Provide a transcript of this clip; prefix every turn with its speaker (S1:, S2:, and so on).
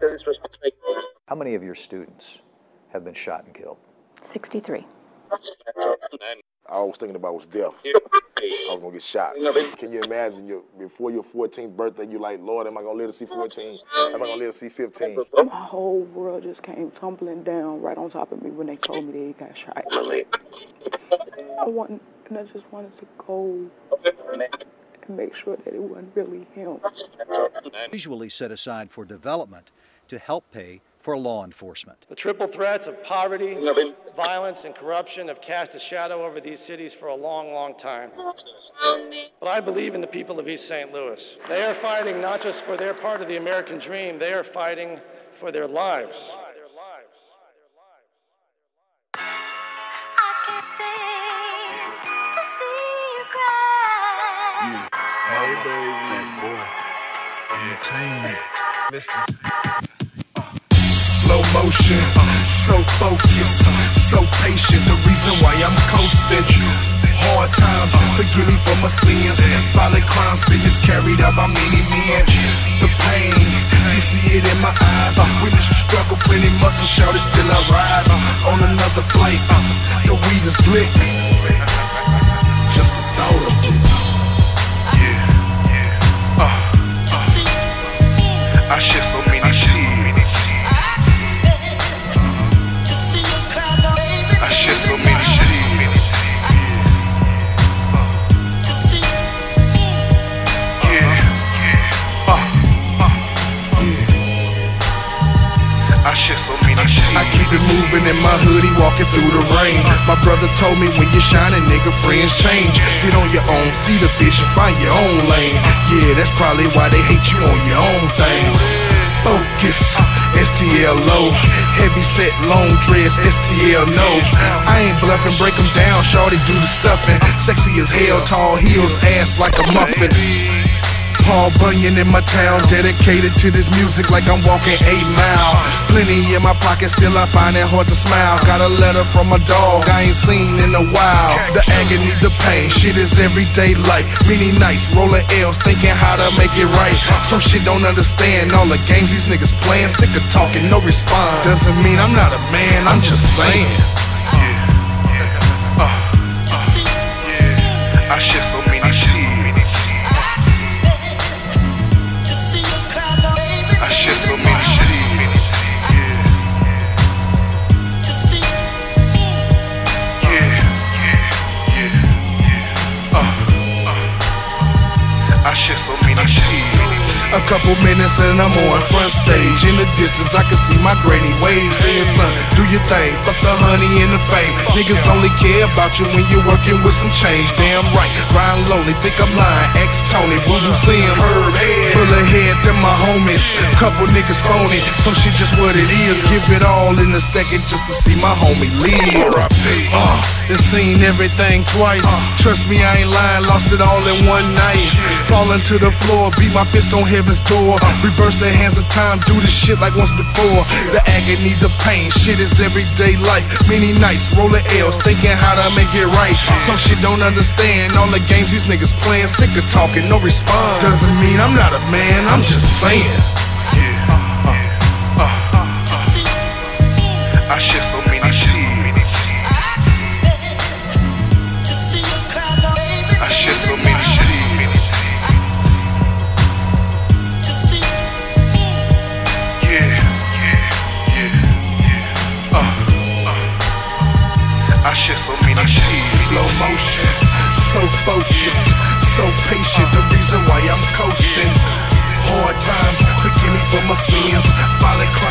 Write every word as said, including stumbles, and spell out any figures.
S1: How many of your students have been shot and killed?
S2: sixty-three.
S3: All I was thinking about was death. I was gonna get shot. Can you imagine your, before your fourteenth birthday, you like, Lord, am I gonna live to see fourteen? Am I gonna live to see fifteen?
S4: My whole world just came tumbling down right on top of me when they told me that he got shot. I wanted, and I just wanted to go and make sure that it wasn't really him.
S1: Usually set aside for development to help pay for law enforcement.
S5: The triple threats of poverty, violence, and corruption have cast a shadow over these cities for a long, long time. But I believe in the people of East Saint Louis. They are fighting not just for their part of the American dream, they are fighting for their lives.
S6: Yeah. Hey, baby. Boy. Entertainment. Listen. Slow motion, so focused, so patient. The reason why I'm coasting. Hard times, forgive me for my sins. Violent crimes, business carried out by many men. The pain, you see it in my eyes. Witness you struggle, plenty muscle, shout it, still I rise. On another flight, the weed is lit. Just the thought of it. Yeah, uh, I share so many tears. I share so many tears. Yeah, uh, uh, yeah. I share so many tears. I keep it moving in my hoodie, walking through the rain. My brother told me when you're shining, nigga, friends change. Get on your own, see the vision, find your own lane. Yeah, that's probably why they hate you on your own thing. Focus, S T L O. Heavy set, long dress, S T L no. I ain't bluffing, break them down, shorty do the stuffing. Sexy as hell, tall heels, ass like a muffin. Paul Bunyan in my town, dedicated to this music like I'm walking eight mile. Plenty in my pocket, still I find it hard to smile. Got a letter from a dog I ain't seen in a while. The agony, the pain, shit is everyday life. Many nights, rolling L's, thinking how to make it right. Some shit don't understand, all the games these niggas playing. Sick of talking, no response. Doesn't mean I'm not a man, I'm just saying. Yeah, uh, yeah. I share so many tears. I share so many tears. Yeah, yeah, yeah. Uh, uh. I share so many tears. A couple minutes and I'm on front stage. In the distance I can see my granny wave, saying, son, do your thing, fuck the honey and the fame. Niggas only care about you when you're working with some change. Damn right, Ryan lonely, think I'm lying. Ex-Tony, Boo-Boo Sims, Herb Head, full of head, them my homies. Couple niggas phony, some shit just what it is. Give it all in a second just to see my homie leave. Uh, it's seen everything twice. Trust me, I ain't lying, lost it all in one night. Falling to the floor, beat my fist on heaven's door. Reverse the hands of time, do this shit like once before. The agony, the pain, shit is everyday life. Many nights, rolling L's, thinking how to make it right. Some shit don't understand, all the games these niggas playing. Sick of talking, no response. Doesn't mean I'm not a man, I'm just saying. Yeah, uh, uh, uh. I share so many tears. I share so many tears. I share so many tears. Slow motion, so focused, so patient. The reason why I'm coasting. Hard times, forgive me for my sins. Violent